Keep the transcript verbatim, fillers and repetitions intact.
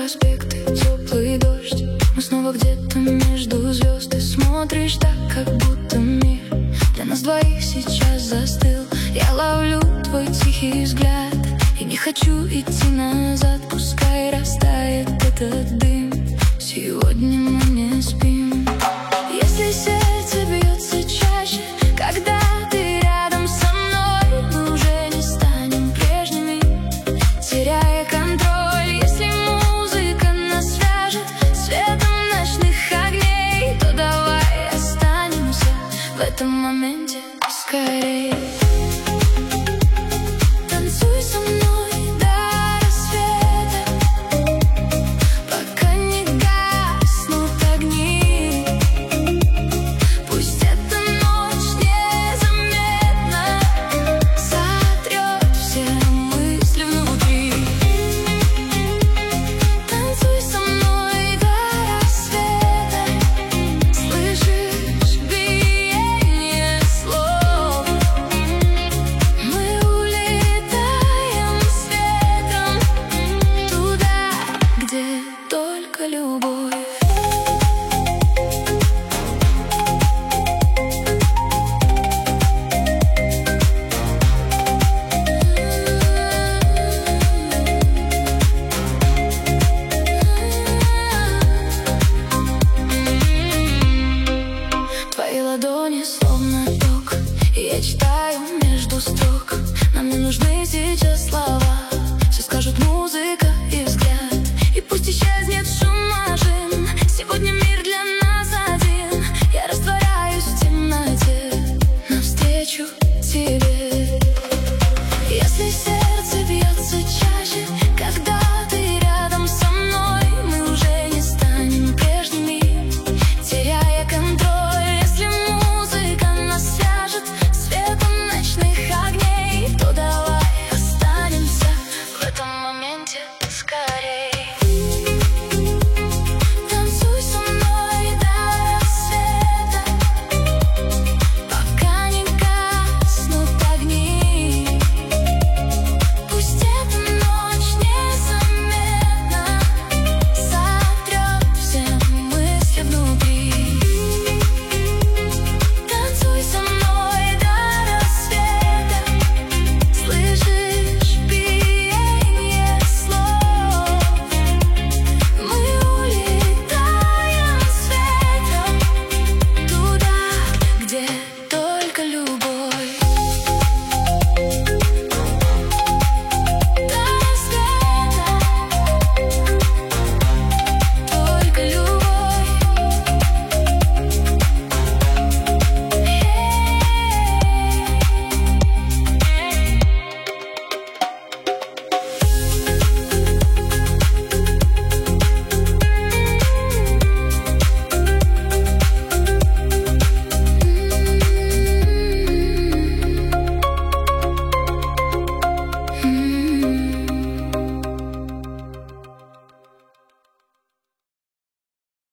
проспекты, теплый дождь. Мы снова где-то между звезд. Ты смотришь так, как будто мир для нас двоих сейчас застыл. Я ловлю твой тихий взгляд и не хочу идти назад. Пускай растает этот дым, сегодня мы не спим. Если сердце бьется чаще, когда ты рядом со мной, мы уже не станем прежними, теряя контроль. Если музыка нас свяжет светом ночных огней, то давай останемся в этом моменте поскорей. Танцуй со мной до рассвета, пока не гаснут огни. Пусть эта ночь незаметно сотрет все мысли внутри. Танцуй со мной до рассвета, слышишь биение слов? Мы улетаем с ветром туда, где только любовь. Твои ладони словно ток, и я читаю между строк. Нам не нужны сейчас слова, все скажут музыка и взгляд. И пусть исчезнет шум машин, сегодня мир для нас один. Я растворяюсь в темноте навстречу тебе.